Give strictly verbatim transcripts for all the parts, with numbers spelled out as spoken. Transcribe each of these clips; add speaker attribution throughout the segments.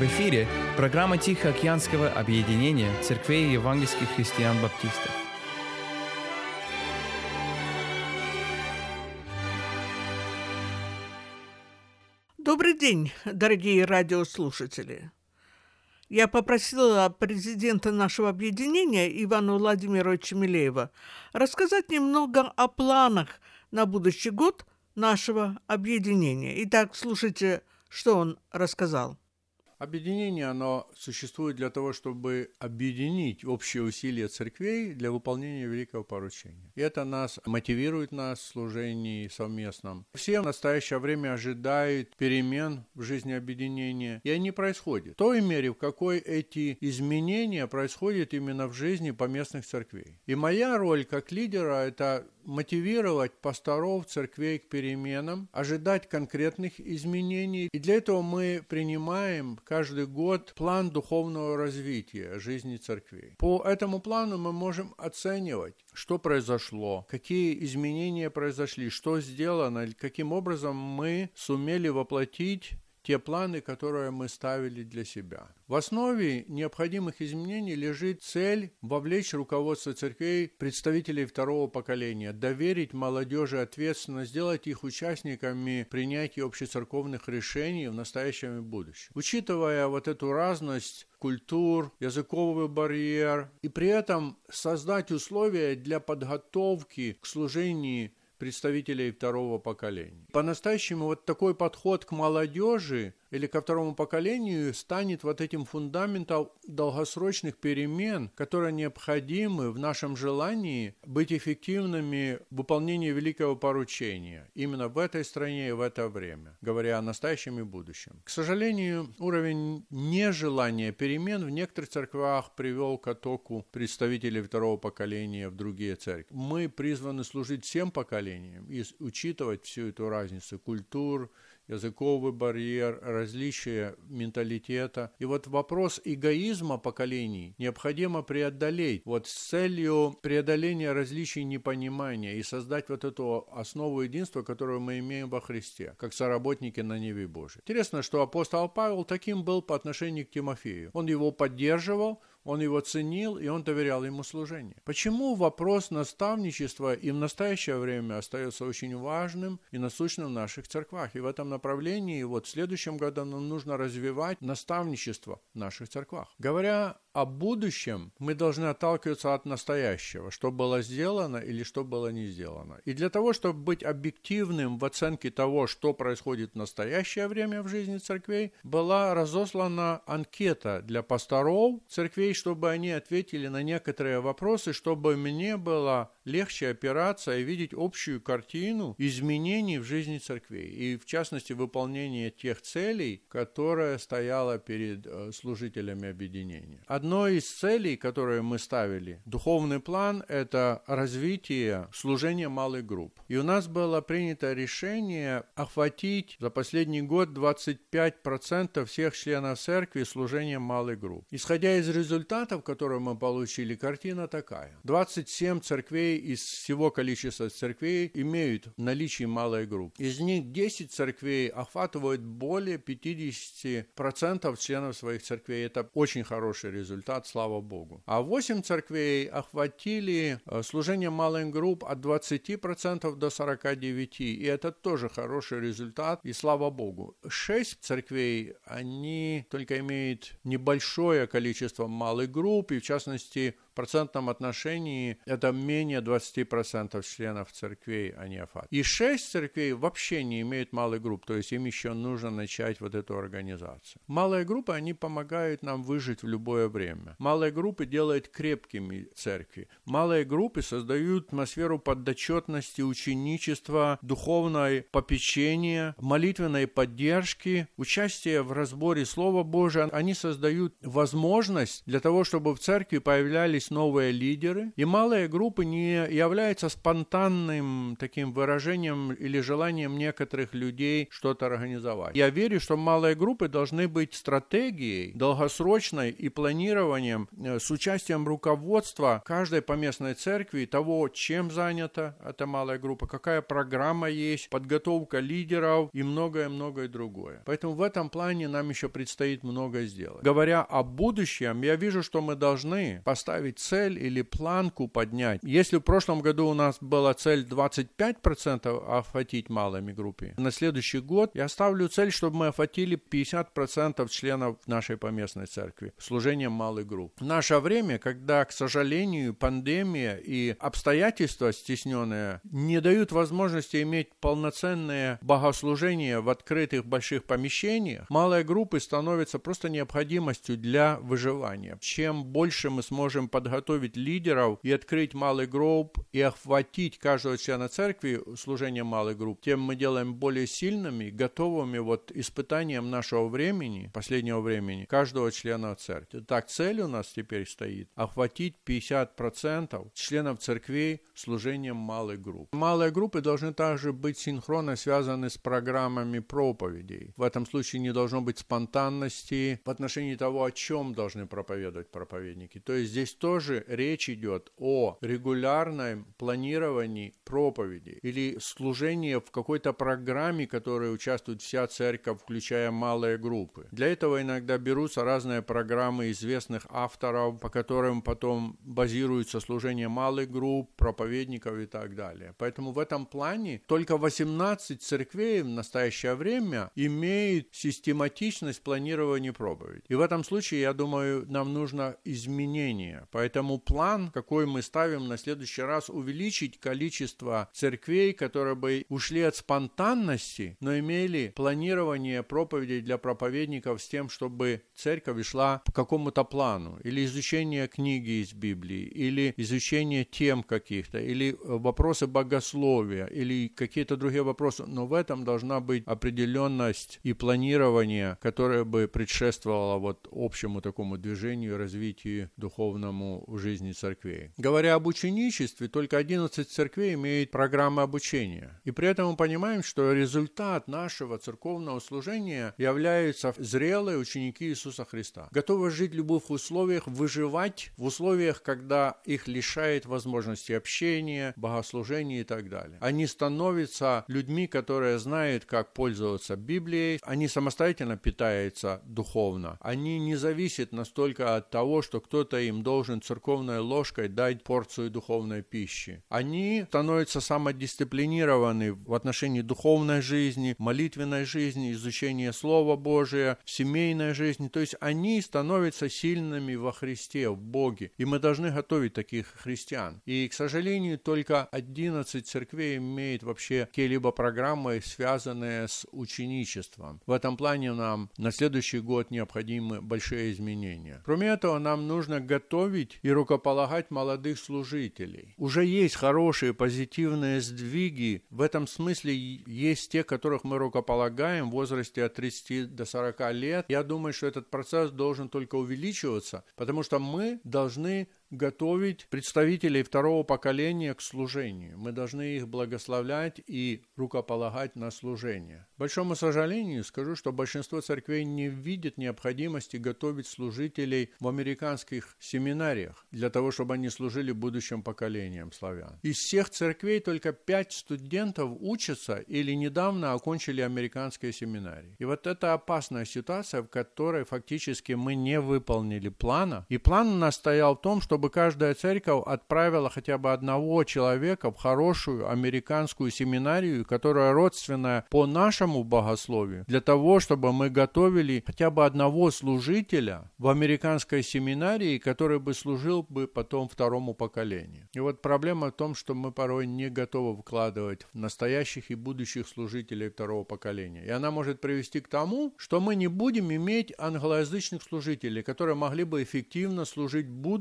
Speaker 1: В эфире программа Тихоокеанского объединения церквей евангельских христиан-баптистов.
Speaker 2: Добрый день, дорогие радиослушатели. Я попросила президента нашего объединения Ивана Владимировича Милеева рассказать немного о планах на будущий год нашего объединения. Итак, слушайте, что он рассказал.
Speaker 3: Объединение, оно существует для того, чтобы объединить общие усилия церквей для выполнения великого поручения. И это нас мотивирует нас в служении совместном. Все в настоящее время ожидают перемен в жизни объединения, и они происходят. В той мере, в какой эти изменения происходят именно в жизни поместных церквей. И моя роль как лидера – это мотивировать пасторов церквей к переменам, ожидать конкретных изменений. И для этого мы принимаем каждый год план духовного развития жизни церквей. По этому плану мы можем оценивать, что произошло, какие изменения произошли, что сделано, каким образом мы сумели воплотить те планы, которые мы ставили для себя. В основе необходимых изменений лежит цель вовлечь руководство церквей представителей второго поколения, доверить молодежи ответственность, сделать их участниками принятия общецерковных решений в настоящем и будущем. Учитывая вот эту разность культур, языковый барьер, и при этом создать условия для подготовки к служению представителей второго поколения. По-настоящему вот такой подход к молодежи или ко второму поколению станет вот этим фундаментом долгосрочных перемен, которые необходимы в нашем желании быть эффективными в выполнении великого поручения именно в этой стране и в это время, говоря о настоящем и будущем. К сожалению, уровень нежелания перемен в некоторых церквях привел к оттоку представителей второго поколения в другие церкви. Мы призваны служить всем поколениям и учитывать всю эту разницу культур, языковый барьер, различия менталитета. И вот вопрос эгоизма поколений необходимо преодолеть вот с целью преодоления различий непонимания и создать вот эту основу единства, которую мы имеем во Христе, как соработники на ниве Божией. Интересно, что апостол Павел таким был по отношению к Тимофею. Он его поддерживал, он его ценил, и он доверял ему служение. Почему вопрос наставничества и в настоящее время остается очень важным и насущным в наших церквах? И в этом направлении вот в следующем году нам нужно развивать наставничество в наших церквах. Говоря о будущем, мы должны отталкиваться от настоящего, что было сделано или что было не сделано. И для того, чтобы быть объективным в оценке того, что происходит в настоящее время в жизни церквей, была разослана анкета для пасторов церквей, чтобы они ответили на некоторые вопросы, чтобы мне было легче опираться и видеть общую картину изменений в жизни церквей, и в частности выполнение тех целей, которые стояло перед служителями объединения. Одной из целей, которые мы ставили, духовный план, это развитие служения малых групп. И у нас было принято решение охватить за последний год двадцать пять процентов всех членов церкви служением малых групп. Исходя из результатов, которые мы получили, картина такая. двадцать семь церквей из всего количества церквей имеют наличие малой группы. Из них десять церквей охватывают более пятьдесят процентов членов своих церквей. Это очень хороший результат. Результат, слава Богу. А восемь церквей охватили служение малых групп от двадцати процентов до сорока девяти процентов, и это тоже хороший результат, и слава Богу. шесть церквей, они только имеют небольшое количество малых групп, и в частности, в процентном отношении это менее двадцати процентов членов церквей, а не охват. И шесть церквей вообще не имеют малых групп, то есть им еще нужно начать вот эту организацию. Малые группы, они помогают нам выжить в любое время. Малые группы делают крепкими церкви. Малые группы создают атмосферу подотчетности, ученичества, духовное попечение, молитвенной поддержки, участие в разборе Слова Божия. Они создают возможность для того, чтобы в церкви появлялись есть новые лидеры, и малые группы не являются спонтанным таким выражением или желанием некоторых людей что-то организовать. Я верю, что малые группы должны быть стратегией долгосрочной и планированием с участием руководства каждой поместной церкви, того, чем занята эта малая группа, какая программа есть, подготовка лидеров и многое-многое другое. Поэтому в этом плане нам еще предстоит много сделать. Говоря о будущем, я вижу, что мы должны поставить цель или планку поднять. Если в прошлом году у нас была цель двадцать пять процентов охватить малыми группами, на следующий год я ставлю цель, чтобы мы охватили пятьдесят процентов членов нашей поместной церкви служением малых групп. В наше время, когда, к сожалению, пандемия и обстоятельства стесненные не дают возможности иметь полноценное богослужение в открытых больших помещениях, малые группы становятся просто необходимостью для выживания. Чем больше мы сможем подготовить лидеров и открыть малых групп и охватить каждого члена церкви служением малых групп, тем мы делаем более сильными, готовыми вот испытаниям нашего времени, последнего времени, каждого члена церкви. Так, цель у нас теперь стоит охватить пятьдесят процентов членов церквей служением малых групп. Малые группы должны также быть синхронно связаны с программами проповедей. В этом случае не должно быть спонтанности в отношении того, о чем должны проповедовать проповедники. То есть здесь тоже речь идет о регулярном планировании проповедей или служении в какой-то программе, в которой участвует вся церковь, включая малые группы. Для этого иногда берутся разные программы известных авторов, по которым потом базируется служение малых групп, проповедников и так далее. Поэтому в этом плане только восемнадцать церквей в настоящее время имеют систематичность планирования проповедей. И в этом случае, я думаю, нам нужно изменение. Поэтому план, какой мы ставим на следующий раз, увеличить количество церквей, которые бы ушли от спонтанности, но имели планирование проповедей для проповедников с тем, чтобы церковь шла по какому-то плану, или изучение книги из Библии, или изучение тем каких-то, или вопросы богословия, или какие-то другие вопросы. Но в этом должна быть определенность и планирование, которое бы предшествовало вот общему такому движению, развитию духовному в жизни церквей. Говоря об ученичестве, только одиннадцать церквей имеют программы обучения. И при этом мы понимаем, что результат нашего церковного служения являются зрелые ученики Иисуса Христа, готовы жить в любых условиях, выживать в условиях, когда их лишает возможности общения, богослужения и так далее. Они становятся людьми, которые знают, как пользоваться Библией, они самостоятельно питаются духовно, они не зависят настолько от того, что кто-то им должен церковной ложкой дать порцию духовной пищи. Они становятся самодисциплинированы в отношении духовной жизни, молитвенной жизни, изучения Слова Божия, семейной жизни. То есть они становятся сильными во Христе, в Боге. И мы должны готовить таких христиан. И, к сожалению, только одиннадцать церквей имеют вообще какие-либо программы, связанные с ученичеством. В этом плане нам на следующий год необходимы большие изменения. Кроме этого, нам нужно готовить и рукополагать молодых служителей. Уже есть хорошие позитивные сдвиги. В этом смысле есть те, которых мы рукополагаем в возрасте от тридцати до сорока лет. Я думаю, что этот процесс должен только увеличиваться, потому что мы должны готовить представителей второго поколения к служению. Мы должны их благословлять и рукополагать на служение. К большому сожалению, скажу, что большинство церквей не видит необходимости готовить служителей в американских семинариях для того, чтобы они служили будущим поколениям славян. Из всех церквей только пять студентов учатся или недавно окончили американские семинарии. И вот это опасная ситуация, в которой фактически мы не выполнили плана. И план у нас стоял в том, чтобы каждая церковь отправила хотя бы одного человека в хорошую американскую семинарию, которая родственная по нашему богословию, для того, чтобы мы готовили хотя бы одного служителя в американской семинарии, который бы служил бы потом второму поколению. И вот проблема в том, что мы порой не готовы вкладывать в настоящих и будущих служителей второго поколения. И она может привести к тому, что мы не будем иметь англоязычных служителей, которые могли бы эффективно служить будущим поколениям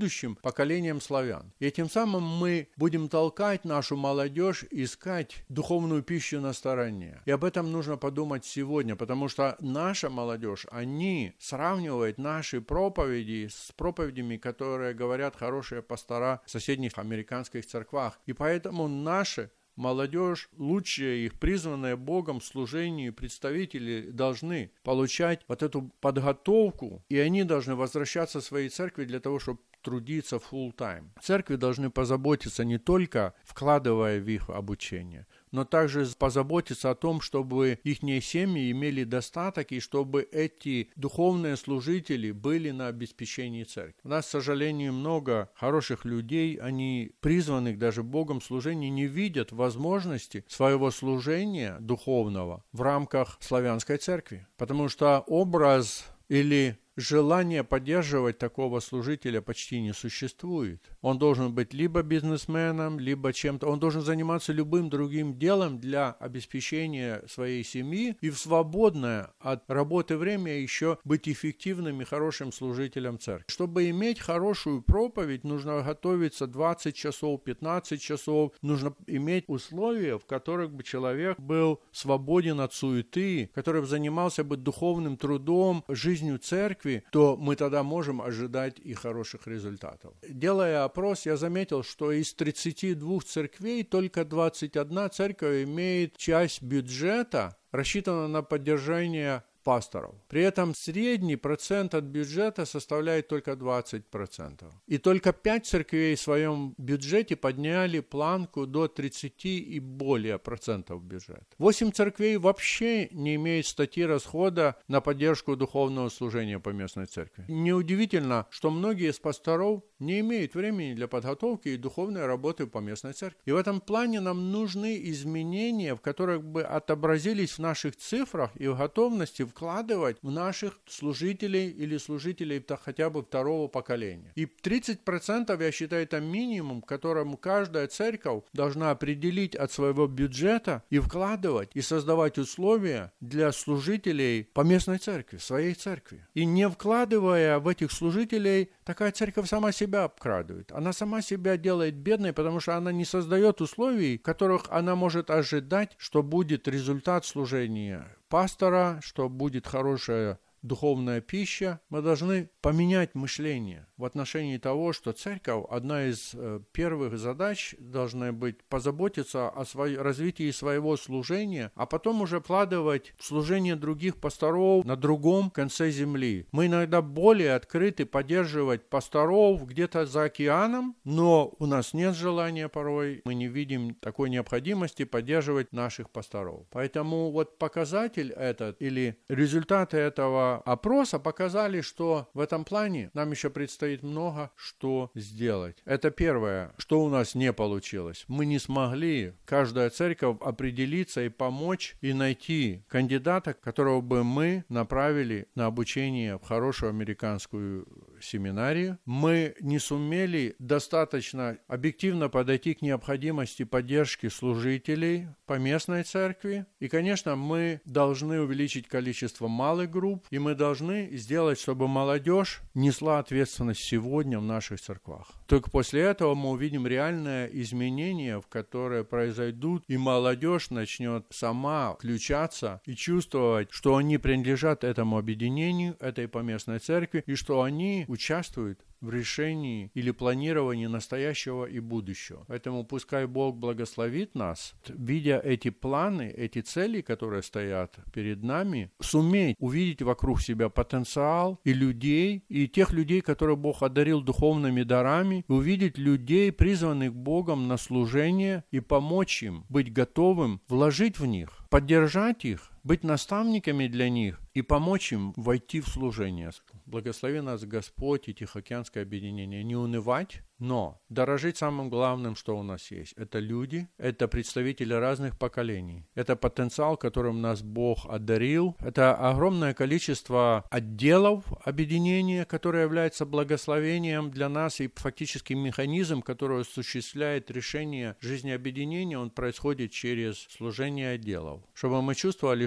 Speaker 3: поколением славян. И тем самым мы будем толкать нашу молодежь искать духовную пищу на стороне. И об этом нужно подумать сегодня, потому что наша молодежь, они сравнивают наши проповеди с проповедями, которые говорят хорошие пастора в соседних американских церквах. И поэтому наши молодежь, лучшие их, призванные Богом в служении представители, должны получать вот эту подготовку, и они должны возвращаться в свои церкви для того, чтобы трудиться full-time. Церкви должны позаботиться не только вкладывая в их обучение, но также позаботиться о том, чтобы их семьи имели достаток и чтобы эти духовные служители были на обеспечении церкви. У нас, к сожалению, много хороших людей, они призванных даже Богом в служении, не видят возможности своего служения духовного в рамках славянской церкви, потому что образ или желание поддерживать такого служителя почти не существует. Он должен быть либо бизнесменом, либо чем-то. Он должен заниматься любым другим делом для обеспечения своей семьи и в свободное от работы время еще быть эффективным и хорошим служителем церкви. Чтобы иметь хорошую проповедь, нужно готовиться двадцать часов, пятнадцать часов. Нужно иметь условия, в которых бы человек был свободен от суеты, который бы занимался бы духовным трудом, жизнью церкви, то мы тогда можем ожидать и хороших результатов. Делая опрос, я заметил, что из тридцати двух церквей только двадцать одна церковь имеет часть бюджета, рассчитанную на поддержание пасторов. При этом средний процент от бюджета составляет только двадцать процентов. И только пять церквей в своем бюджете подняли планку до тридцати и более процентов бюджета. восемь церквей вообще не имеют статьи расхода на поддержку духовного служения по местной церкви. Неудивительно, что многие из пасторов не имеют времени для подготовки и духовной работы по местной церкви. И в этом плане нам нужны изменения, в которых бы отобразились в наших цифрах и в готовности вкладывать в наших служителей или служителей хотя бы второго поколения. И тридцать процентов, я считаю, это минимум, к которому каждая церковь должна определить от своего бюджета и вкладывать, и создавать условия для служителей по местной церкви, своей церкви. И не вкладывая в этих служителей, такая церковь сама себя обкрадывает. Она сама себя делает бедной, потому что она не создает условий, в которых она может ожидать, что будет результат служения пастора, что будет хорошая духовная пища. Мы должны поменять мышление в отношении того, что церковь, одна из э, первых задач должна быть позаботиться о своей, развитии своего служения, а потом уже вкладывать в служение других пасторов на другом конце земли. Мы иногда более открыты поддерживать пасторов где-то за океаном, но у нас нет желания порой, мы не видим такой необходимости поддерживать наших пасторов. Поэтому вот показатель этот или результаты этого опроса показали, что в этом плане нам еще предстоит много что сделать. Это первое, что у нас не получилось. Мы не смогли, каждая церковь, определиться и помочь и найти кандидата, которого бы мы направили на обучение в хорошую американскую семинарию. Мы не сумели достаточно объективно подойти к необходимости поддержки служителей по местной церкви. И, конечно, мы должны увеличить количество малых групп, и мы должны сделать, чтобы молодежь несла ответственность сегодня в наших церквах. Только после этого мы увидим реальное изменение, в которое произойдут, и молодежь начнет сама включаться и чувствовать, что они принадлежат этому объединению, этой поместной церкви, и что они участвуют в решении или планировании настоящего и будущего. Поэтому пускай Бог благословит нас, видя эти планы, эти цели, которые стоят перед нами, суметь увидеть вокруг себя потенциал и людей, и тех людей, которые Бог одарил духовными дарами, увидеть людей, призванных Богом на служение, и помочь им быть готовым вложить в них, поддержать их, быть наставниками для них и помочь им войти в служение. Благослови нас Господь и Тихоокеанское объединение. Не унывать, но дорожить самым главным, что у нас есть. Это люди, это представители разных поколений. Это потенциал, которым нас Бог одарил. Это огромное количество отделов объединения, которое является благословением для нас, и фактически механизм, который осуществляет решение жизни объединения, он происходит через служение отделов. Чтобы мы чувствовали,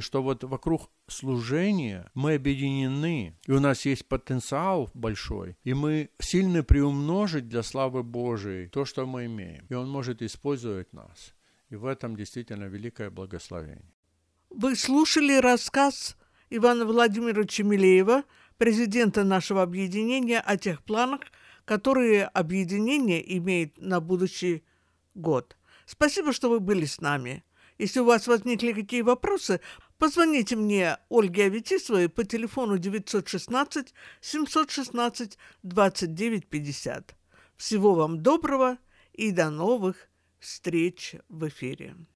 Speaker 3: что вот вокруг служения мы объединены, и у нас есть потенциал большой, и мы сильно приумножить для славы Божией то, что мы имеем. И Он может использовать нас. И в этом действительно великое благословение.
Speaker 2: Вы слушали рассказ Ивана Владимировича Милеева, президента нашего объединения, о тех планах, которые объединение имеет на будущий год. Спасибо, что вы были с нами. Если у вас возникли какие вопросы, позвоните мне, Ольге Аветисовой, по телефону девятьсот шестнадцать семьсот шестнадцать двадцать девять пятьдесят. Всего вам доброго и до новых встреч в эфире.